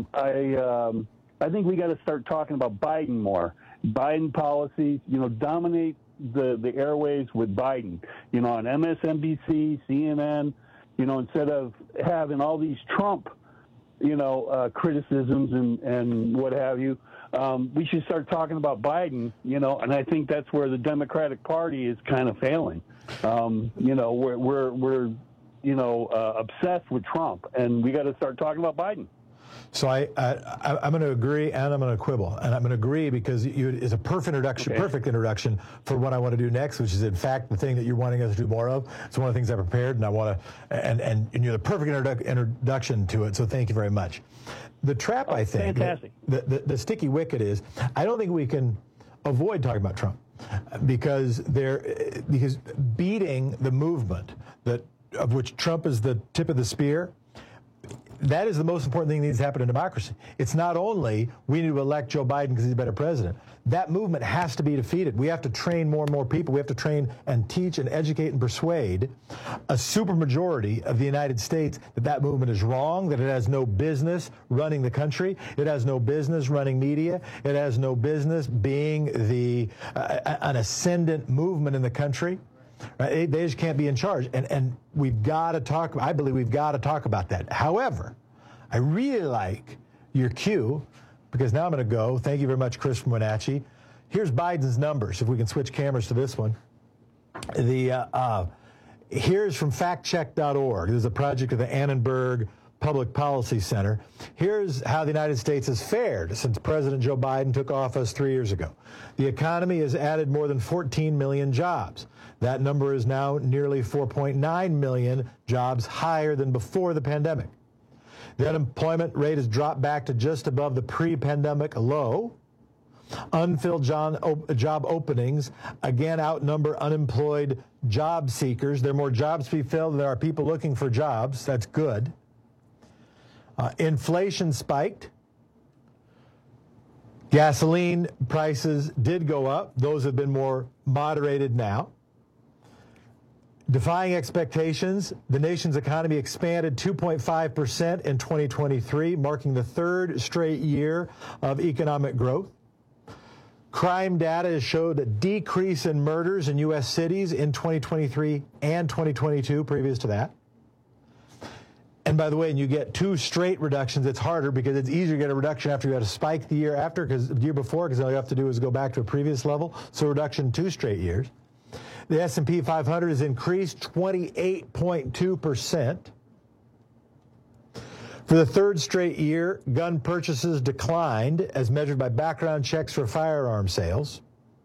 I think we got to start talking about Biden more. Biden policies, dominate the airwaves with Biden. On MSNBC, CNN, instead of having all these Trump, criticisms and what have you. We should start talking about Biden, and I think that's where the Democratic Party is kind of failing. We're obsessed with Trump, and we got to start talking about Biden. So I'm going to agree, and I'm going to quibble, and I'm going to agree because it's a perfect introduction for what I want to do next, which is in fact the thing that you're wanting us to do more of. It's one of the things I prepared, and I want to, and you're the perfect introduction to it. So thank you very much. The trap, I think, fantastic. The sticky wicket is, I don't think we can avoid talking about Trump because beating the movement of which Trump is the tip of the spear. That is the most important thing that needs to happen in democracy. It's not only we need to elect Joe Biden because he's a better president. That movement has to be defeated. We have to train more and more people. We have to train and teach and educate and persuade a supermajority of the United States that movement is wrong, that it has no business running the country. It has no business running media. It has no business being an ascendant movement in the country. Right? They just can't be in charge. And we've got to talk, I believe we've got to talk about that. However, I really like your cue, because now I'm going to go. Thank you very much, Chris from Wenatchee. Here's Biden's numbers, if we can switch cameras to this one. Here's from factcheck.org. This is a project of the Annenberg Public Policy Center. Here's how the United States has fared since President Joe Biden took office 3 years ago. The economy has added more than 14 million jobs. That number is now nearly 4.9 million jobs higher than before the pandemic. The unemployment rate has dropped back to just above the pre-pandemic low. Unfilled job openings again outnumber unemployed job seekers. There are more jobs to be filled than there are people looking for jobs. That's good. Inflation spiked. Gasoline prices did go up. Those have been more moderated now. Defying expectations, the nation's economy expanded 2.5% in 2023, marking the third straight year of economic growth. Crime data has showed a decrease in murders in U.S. cities in 2023 and 2022, previous to that. And by the way, when you get two straight reductions, it's harder because it's easier to get a reduction after you had a spike the year before, because all you have to do is go back to a previous level. So reduction 2 straight years. The S&P 500 has increased 28.2%. For the third straight year, gun purchases declined as measured by background checks for firearm sales.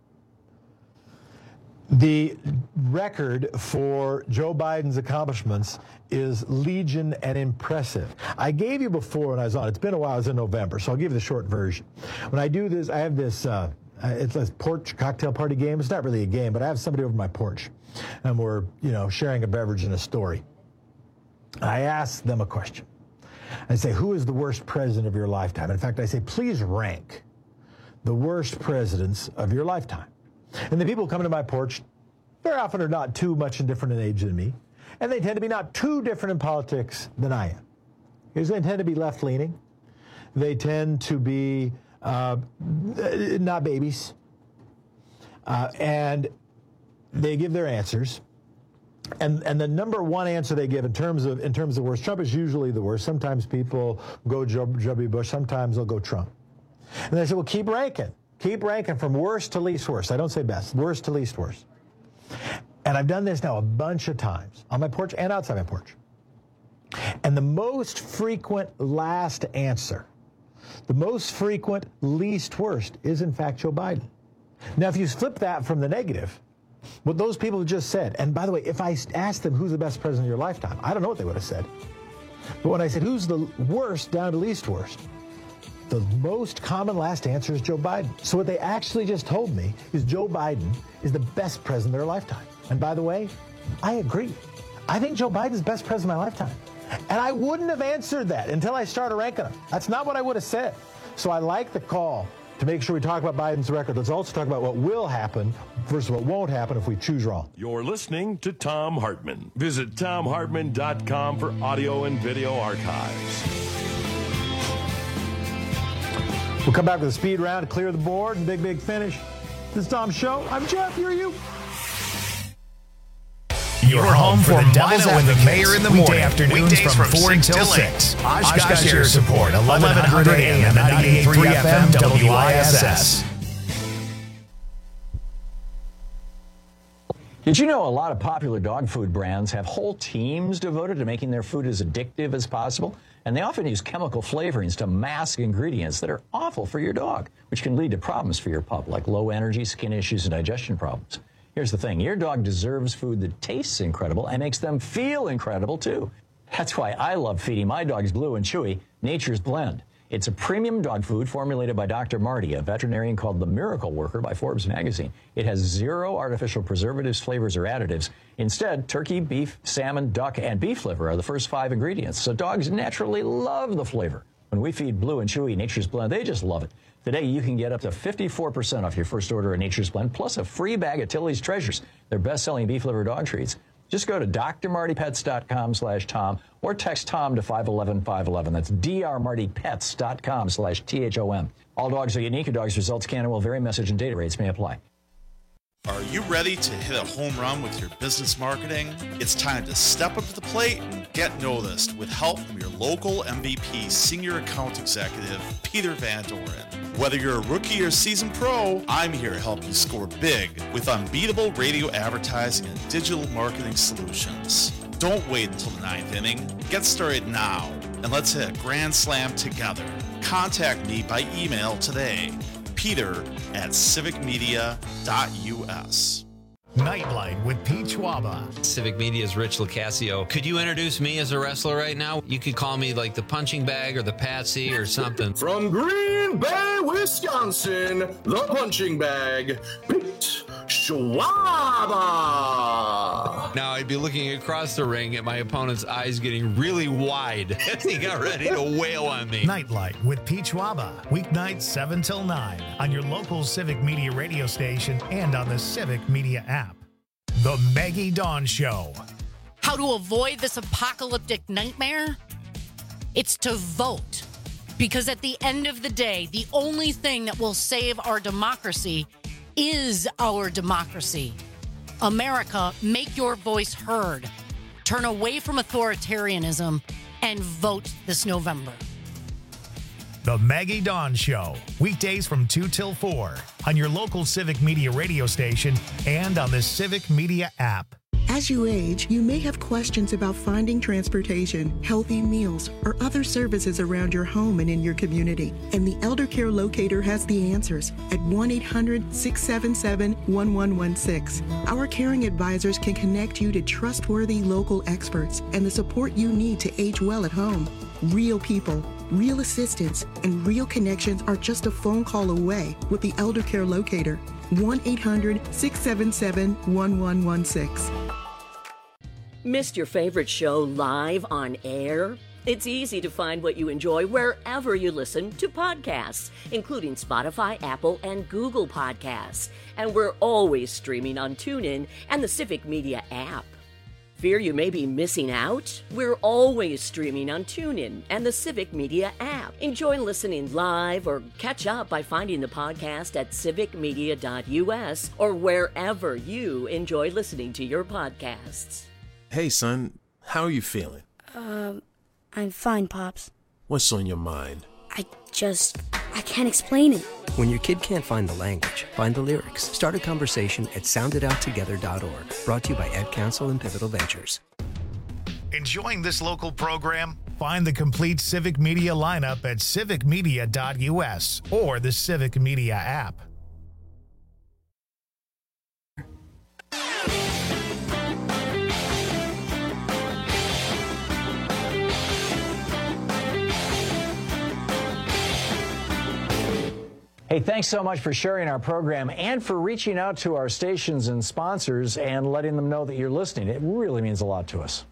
The record for Joe Biden's accomplishments is legion and impressive. I gave you before when I was on, it's been a while, it was in November, so I'll give you the short version. When I do this, I have this, it's a porch cocktail party game. It's not really a game, but I have somebody over my porch, and we're, sharing a beverage and a story. I ask them a question. I say, who is the worst president of your lifetime? In fact, I say, please rank the worst presidents of your lifetime. And the people coming to my porch, they're often are not too much different in age than me. And they tend to be not too different in politics than I am. They tend to be left-leaning. They tend to be not babies. And they give their answers. And the number one answer they give in terms of worst, Trump is usually the worst. Sometimes people go W. Bush. Sometimes they'll go Trump. And they say, well, keep ranking from worst to least worst. I don't say best, worst to least worst. And I've done this now a bunch of times on my porch and outside my porch. And the most frequent last answer, the most frequent least worst is in fact Joe Biden. Now, if you flip that from the negative, what those people have just said, and by the way, if I asked them who's the best president of your lifetime, I don't know what they would have said. But when I said who's the worst down to least worst, the most common last answer is Joe Biden. So what they actually just told me is Joe Biden is the best president of their lifetime. And by the way, I agree. I think Joe Biden is the best president of my lifetime. And I wouldn't have answered that until I started ranking them. That's not what I would have said. So I like the call to make sure we talk about Biden's record. Let's also talk about what will happen versus what won't happen if we choose wrong. You're listening to Thom Hartmann. Visit ThomHartmann.com for audio and video archives. We'll come back with a speed round to clear the board and big finish. This is Tom's show. I'm Jeff. You're you. You're home for the Devils and the Mayor in the morning. Afternoons from 4 until 6. Oshkosh Air Support, 1100 AM and 98.3 FM WISS. Did you know a lot of popular dog food brands have whole teams devoted to making their food as addictive as possible? And they often use chemical flavorings to mask ingredients that are awful for your dog, which can lead to problems for your pup, like low energy, skin issues, and digestion problems. Here's the thing. Your dog deserves food that tastes incredible and makes them feel incredible, too. That's why I love feeding my dogs Blue and Chewy Nature's Blend. It's a premium dog food formulated by Dr. Marty, a veterinarian called the Miracle Worker by Forbes magazine. It has 0 artificial preservatives, flavors, or additives. Instead, turkey, beef, salmon, duck, and beef liver are the first 5 ingredients, so dogs naturally love the flavor. When we feed Blue and Chewy Nature's Blend, they just love it. Today, you can get up to 54% off your first order of Nature's Blend, plus a free bag of Tilly's Treasures, their best-selling beef liver dog treats. Just go to drmartypets.com/Tom or text Tom to 511-511. That's drmartypets.com/THOM. All dogs are unique. Your dog's results can and will vary. Message and data rates may apply. Are you ready to hit a home run with your business marketing? It's time to step up to the plate and get noticed with help from your local MVP Senior Account Executive, Peter Van Doren. Whether you're a rookie or seasoned pro, I'm here to help you score big with unbeatable radio advertising and digital marketing solutions. Don't wait until the 9th inning. Get started now, and let's hit a grand slam together. Contact me by email today, peter@civicmedia.us. Nightlight with Pete Schwaba. Civic Media's Rich Locascio. Could you introduce me as a wrestler right now? You could call me like the punching bag or the Patsy or something. From Green Bay, Wisconsin, the punching bag, Pete Schwaba. Now I'd be looking across the ring at my opponent's eyes getting really wide as he got ready to wail on me. Nightlight with Pete Schwaba. Weeknights 7 till 9 on your local Civic Media radio station and on the Civic Media app. The Maggie Dawn Show. How to avoid this apocalyptic nightmare? It's to vote. Because at the end of the day, the only thing that will save our democracy is our democracy. America, make your voice heard. Turn away from authoritarianism and vote this November. The Maggie Dawn Show. Weekdays from 2 till 4 on your local Civic Media radio station and on the Civic Media app. As you age, you may have questions about finding transportation, healthy meals, or other services around your home and in your community. And the Elder Care Locator has the answers at 1-800-677-1116. Our caring advisors can connect you to trustworthy local experts and the support you need to age well at home. Real people, real assistance, and real connections are just a phone call away with the Elder Care Locator. 1-800-677-1116. Missed your favorite show live on air? It's easy to find what you enjoy wherever you listen to podcasts, including Spotify, Apple, and Google Podcasts. And we're always streaming on TuneIn and the Civic Media app. Fear you may be missing out? We're always streaming on TuneIn and the Civic Media app. Enjoy listening live or catch up by finding the podcast at civicmedia.us or wherever you enjoy listening to your podcasts. Hey, son, how are you feeling? I'm fine, Pops. What's on your mind? I can't explain it. When your kid can't find the language, find the lyrics. Start a conversation at soundedouttogether.org. Brought to you by Ed Council and Pivotal Ventures. Enjoying this local program? Find the complete Civic Media lineup at civicmedia.us or the Civic Media app. Hey, thanks so much for sharing our program and for reaching out to our stations and sponsors and letting them know that you're listening. It really means a lot to us.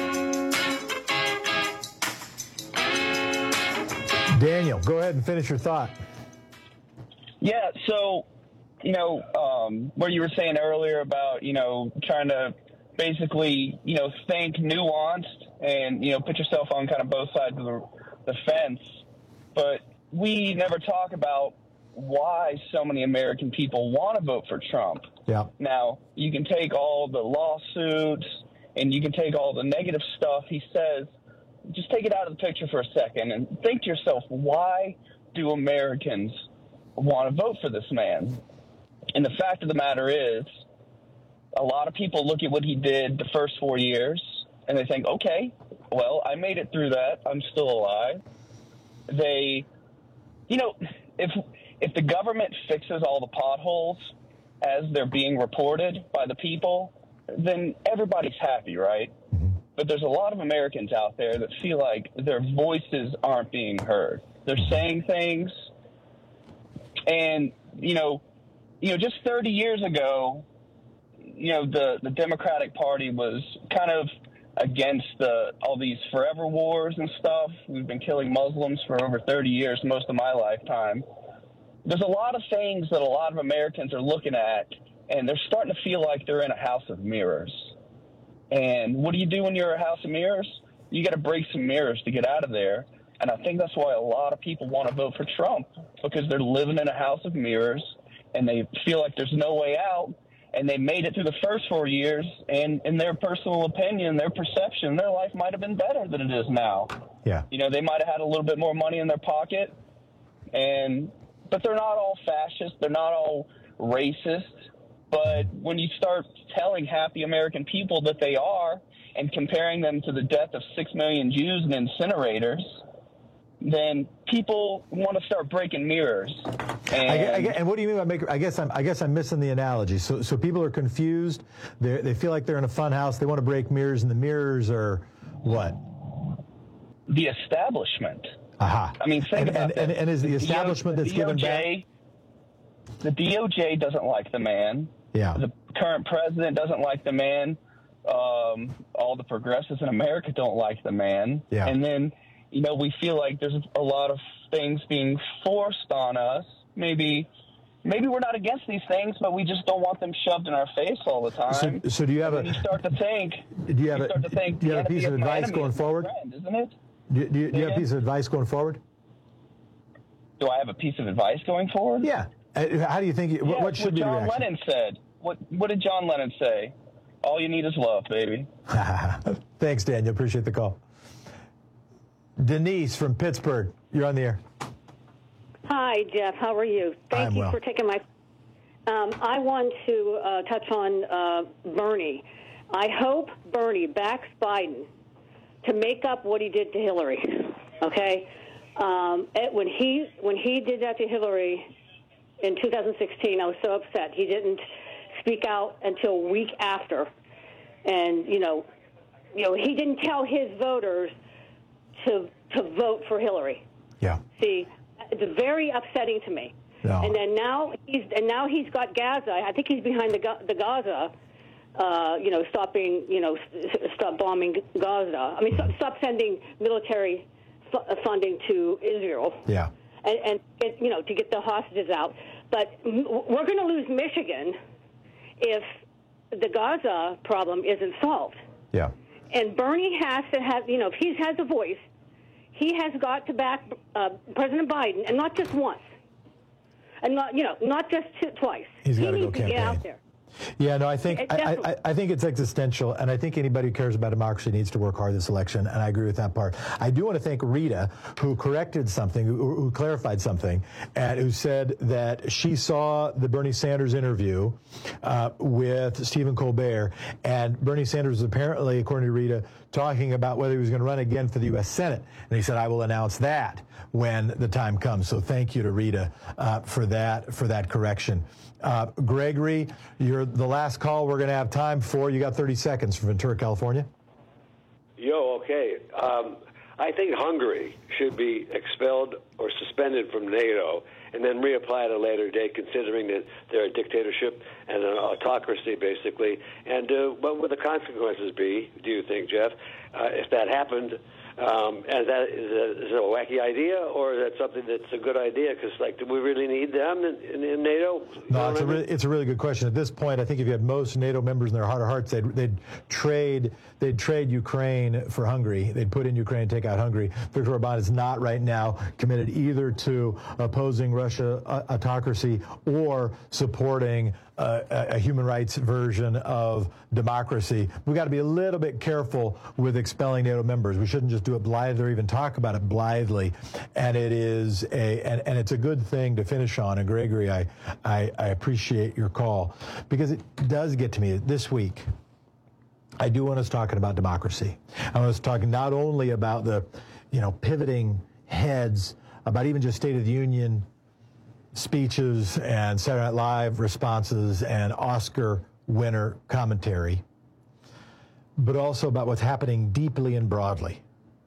Daniel, go ahead and finish your thought. Yeah, so, what you were saying earlier about, trying to basically, think nuanced and, put yourself on kind of both sides of the fence. But we never talk about why so many American people want to vote for Trump. Yeah. Now, you can take all the lawsuits and you can take all the negative stuff he says, just take it out of the picture for a second and think to yourself, why do Americans want to vote for this man? And the fact of the matter is, a lot of people look at what he did the first 4 years and they think, okay, well, I made it through that. I'm still alive. If the government fixes all the potholes as they're being reported by the people, then everybody's happy, right? But there's a lot of Americans out there that feel like their voices aren't being heard. They're saying things, and, just 30 years ago, the Democratic Party was kind of against all these forever wars and stuff. We've been killing Muslims for over 30 years, most of my lifetime. There's a lot of things that a lot of Americans are looking at, and they're starting to feel like they're in a house of mirrors. And what do you do when you're a house of mirrors? You got to break some mirrors to get out of there. And I think that's why a lot of people want to vote for Trump, because they're living in a house of mirrors, and they feel like there's no way out. And they made it through the first 4 years, and in their personal opinion, their perception, their life might have been better than it is now. Yeah. They might have had a little bit more money in their pocket, but they're not all fascist. They're not all racist. But when you start telling happy American people that they are and comparing them to the death of 6 million Jews in incinerators, then people want to start breaking mirrors. And what do you mean by I guess I'm missing the analogy. So people are confused. They feel like they're in a fun house. They want to break mirrors, and the mirrors are what? The establishment. Aha. I mean, think about that. And is the establishment that's given back? The DOJ doesn't like the man. Yeah. The current president doesn't like the man. All the progressives in America don't like the man. Yeah. And then, we feel like there's a lot of things being forced on us. Maybe we're not against these things, but we just don't want them shoved in our face all the time. So do you have you start to think? Do you have a piece of advice going forward? Friend, isn't it? Do you have a piece of advice going forward? Do I have a piece of advice going forward? Yeah. How do you think? What should be the reaction? John Lennon said. What did John Lennon say? All you need is love, baby. Thanks, Daniel. Appreciate the call. Denise from Pittsburgh, you're on the air. Hi, Jeff. How are you? Thank you for taking my. I want to touch on Bernie. I hope Bernie backs Biden to make up what he did to Hillary. Okay, when he did that to Hillary in 2016, I was so upset. He didn't speak out until a week after, and he didn't tell his voters to vote for Hillary. Yeah. See, it's very upsetting to me. No. And then now he's got Gaza. I think he's behind the Gaza stop bombing Gaza. I mean, stop sending military funding to Israel. Yeah. And to get the hostages out. But we're going to lose Michigan if the Gaza problem isn't solved. Yeah. And Bernie has to have, if he has a voice, he has got to back President Biden, and not just once, and not just twice. He needs to get out there. Yeah, no, I think I think it's existential, and I think anybody who cares about democracy needs to work hard this election, and I agree with that part. I do want to thank Rita, who corrected something, who clarified something, and who said that she saw the Bernie Sanders interview with Stephen Colbert, and Bernie Sanders was apparently, according to Rita, talking about whether he was going to run again for the U.S. Senate, and he said, "I will announce that when the time comes." So thank you to Rita for that correction. Gregory, you're the last call we're going to have time for. You got 30 seconds from Ventura, California. Okay. I think Hungary should be expelled or suspended from NATO and then reapply at a later date, considering that they're a dictatorship and an autocracy, basically. And what would the consequences be, do you think, Jeff, if that happened? And that is a wacky idea, or is that something that's a good idea? Because, do we really need them in NATO? No, it's a really good question. At this point, I think if you had most NATO members in their heart of hearts, they'd trade Ukraine for Hungary. They'd put in Ukraine and take out Hungary. Viktor Orbán is not right now committed either to opposing Russia autocracy or supporting a human rights version of democracy. We've got to be a little bit careful with expelling NATO members. We shouldn't just do it blithely or even talk about it blithely. And it's a good thing to finish on. And Gregory, I appreciate your call, because it does get to me this week. I do want us talking about democracy. I want us talking not only about the, pivoting heads, about even just State of the Union speeches and Saturday Night Live responses and Oscar winner commentary, but also about what's happening deeply and broadly.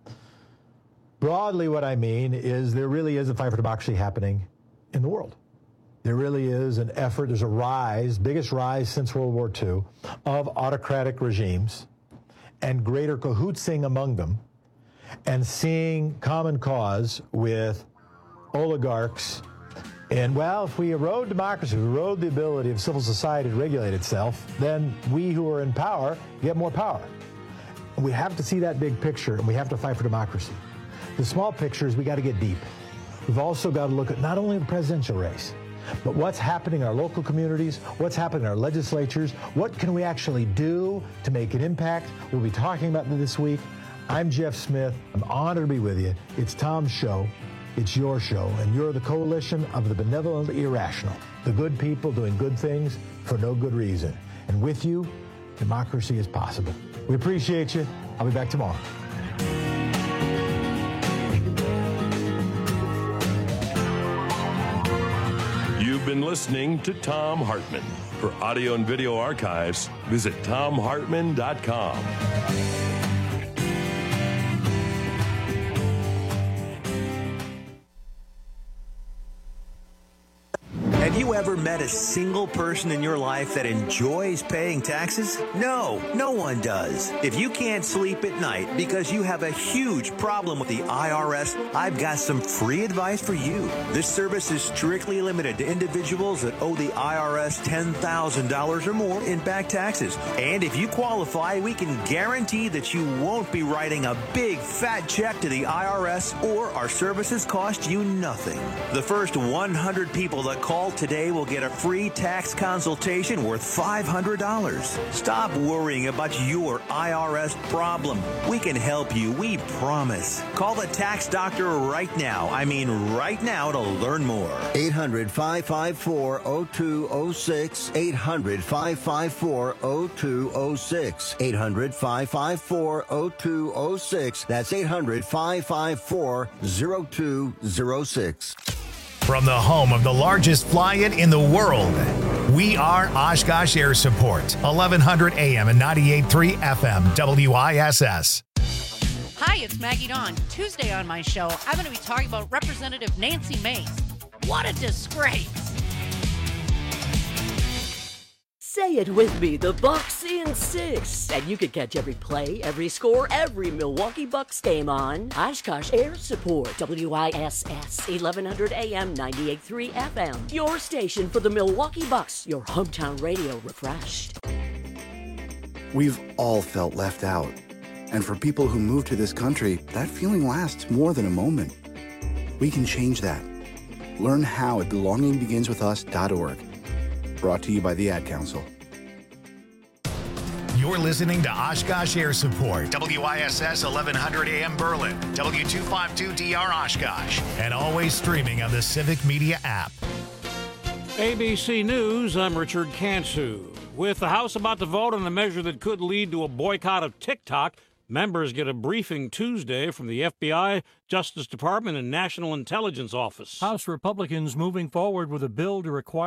Broadly, what I mean is there really is a fight for democracy happening in the world. There really is an effort, there's a rise, biggest rise since World War II, of autocratic regimes and greater cahootsing among them, and seeing common cause with oligarchs. And, if we erode democracy, we erode the ability of civil society to regulate itself, then we who are in power get more power. And we have to see that big picture, and we have to fight for democracy. The small picture is we got to get deep. We've also got to look at not only the presidential race, but what's happening in our local communities, what's happening in our legislatures, what can we actually do to make an impact? We'll be talking about this week. I'm Jeff Smith. I'm honored to be with you. It's Tom's show. It's your show, and you're the coalition of the benevolently irrational, the good people doing good things for no good reason. And with you, democracy is possible. We appreciate you. I'll be back tomorrow. You've been listening to Thom Hartmann. For audio and video archives, visit ThomHartmann.com. Have you ever met a single person in your life that enjoys paying taxes? No, no one does. If you can't sleep at night because you have a huge problem with the IRS, I've got some free advice for you. This service is strictly limited to individuals that owe the IRS $10,000 or more in back taxes. And if you qualify, we can guarantee that you won't be writing a big fat check to the IRS, or our services cost you nothing. The first 100 people that call today will get a free tax consultation worth $500. Stop worrying about your IRS problem. We can help you, we promise. Call the tax doctor right now. I mean right now, to learn more. 800-554-0206. 800-554-0206. 800-554-0206. That's 800-554-0206. From the home of the largest fly-in in the world, we are Oshkosh Air Support, 1100 AM and 98.3 FM, WISS. Hi, it's Maggie Dawn. Tuesday on my show, I'm going to be talking about Representative Nancy Mace. What a disgrace. Say it with me, the Bucks in 6. And you can catch every play, every score, every Milwaukee Bucks game on Oshkosh Air Support, WISS, 1100 AM, 98.3 FM. Your station for the Milwaukee Bucks, your hometown radio refreshed. We've all felt left out. And for people who move to this country, that feeling lasts more than a moment. We can change that. Learn how at belongingbeginswithus.org. Brought to you by the Ad Council. You're listening to Oshkosh Air Support, WISS 1100 AM Berlin, W252DR Oshkosh, and always streaming on the Civic Media app. ABC News, I'm Richard Kansu. With the House about to vote on a measure that could lead to a boycott of TikTok, members get a briefing Tuesday from the FBI, Justice Department, and National Intelligence Office. House Republicans moving forward with a bill to require